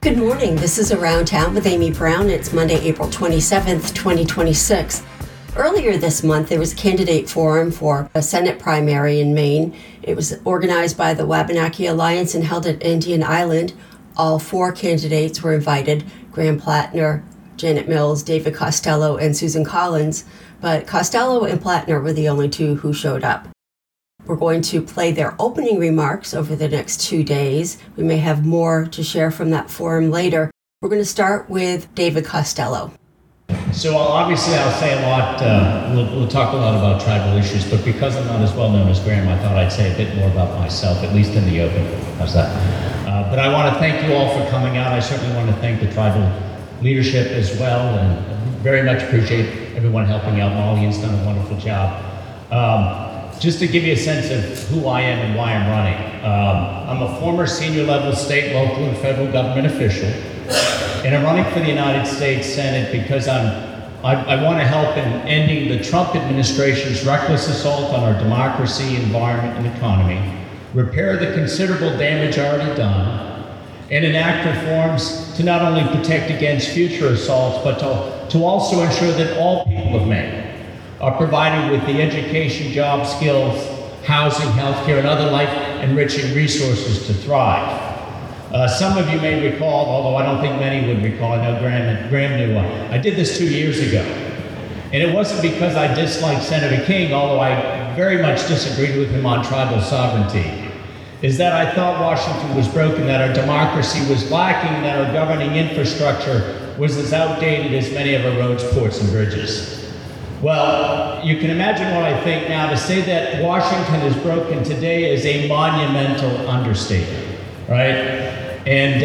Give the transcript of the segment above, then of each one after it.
Good morning. This is Around Town with Amy Brown. It's Monday, April 27th, 2026. Earlier this month, there was a candidate forum for a Senate primary in Maine. It was organized by the Wabanaki Alliance and held at Indian Island. All 4 candidates were invited: Graham Plattner, Janet Mills, David Costello, and Susan Collins. But Costello and Plattner were the only 2 who showed up. We're going to play their opening remarks over the next 2 days. We may have more to share from that forum later. We're going to start with David Costello. So obviously I'll say a lot, we'll talk a lot about tribal issues, but because I'm not as well known as Graham, I thought I'd say a bit more about myself, at least in the open. How's that? But I want to thank you all for coming out. I certainly want to thank the tribal leadership as well, and very much appreciate everyone helping out. Molly's done a wonderful job. Just to give you a sense of who I am and why I'm running. I'm a former senior level state, local, and federal government official. And I'm running for the United States Senate because I want to help in ending the Trump administration's reckless assault on our democracy, environment, and economy, repair the considerable damage already done, and enact reforms to not only protect against future assaults, but to also ensure that all people of Maine are provided with the education, job skills, housing, healthcare, and other life-enriching resources to thrive. Some of you may recall, although I don't think many would recall, I know Graham knew, I did this 2 years ago. And it wasn't because I disliked Senator King, although I very much disagreed with him on tribal sovereignty, is that I thought Washington was broken, that our democracy was lacking, that our governing infrastructure was as outdated as many of our roads, ports, and bridges. Well, you can imagine what I think now. To say that Washington is broken today is a monumental understatement, right? And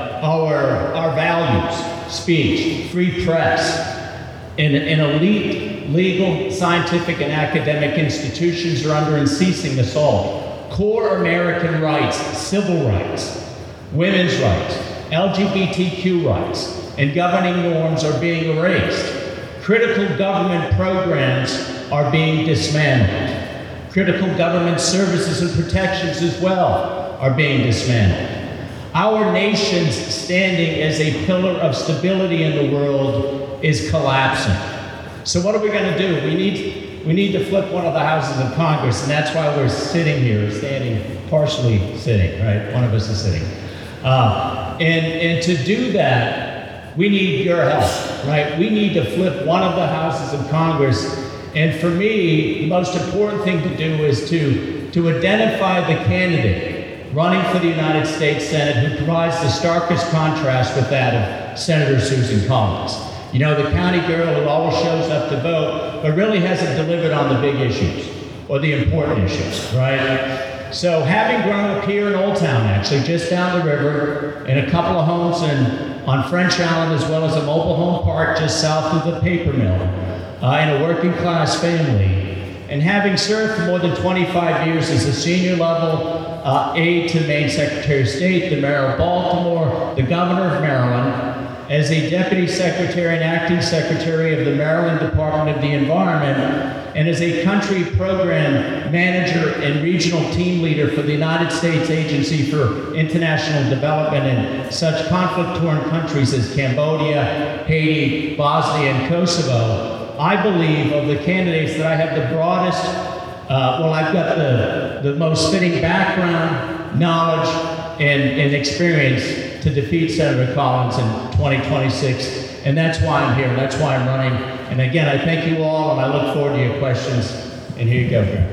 our values, speech, free press, and elite legal, scientific, and academic institutions are under unceasing assault. Core American rights, civil rights, women's rights, LGBTQ rights, and governing norms are being erased. Critical government programs are being dismantled. Critical government services and protections as well are being dismantled. Our nation's standing as a pillar of stability in the world is collapsing. So what are we going to do? We need to flip one of the houses of Congress, and that's why we're sitting here, standing, partially sitting, right? One of us is sitting. And to do that, we need your help, right? We need to flip one of the houses of Congress. And for me, the most important thing to do is to identify the candidate running for the United States Senate who provides the starkest contrast with that of Senator Susan Collins. You know, the county girl who always shows up to vote, but really hasn't delivered on the big issues or the important issues, right? So having grown up here in Old Town, actually, just down the river, in a couple of homes on French Island, as well as a mobile home park just south of the paper mill, in a working class family, and having served for more than 25 years as a senior level aide to Maine Secretary of State, the Mayor of Baltimore, the Governor of Maryland, as a Deputy Secretary and Acting Secretary of the Maryland Department of the Environment, and as a Country Program Manager and Regional Team Leader for the United States Agency for International Development in such conflict-torn countries as Cambodia, Haiti, Bosnia, and Kosovo, I believe of the candidates that I have the broadest, I've got the most fitting background, knowledge, and experience to defeat Senator Collins in 2026. And that's why I'm here, that's why I'm running. And again, I thank you all, and I look forward to your questions. And here you go, Graham.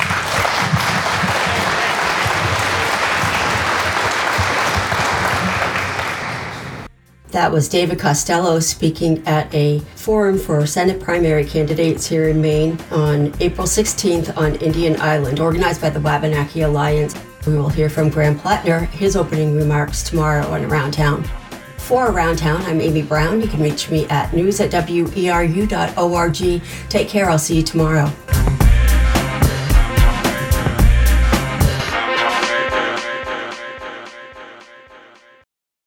That was David Costello speaking at a forum for Senate primary candidates here in Maine on April 16th on Indian Island, organized by the Wabanaki Alliance. We will hear from Graham Plattner, his opening remarks tomorrow on Around Town. For Around Town, I'm Amy Brown. You can reach me at news@weru.org. Take care. I'll see you tomorrow.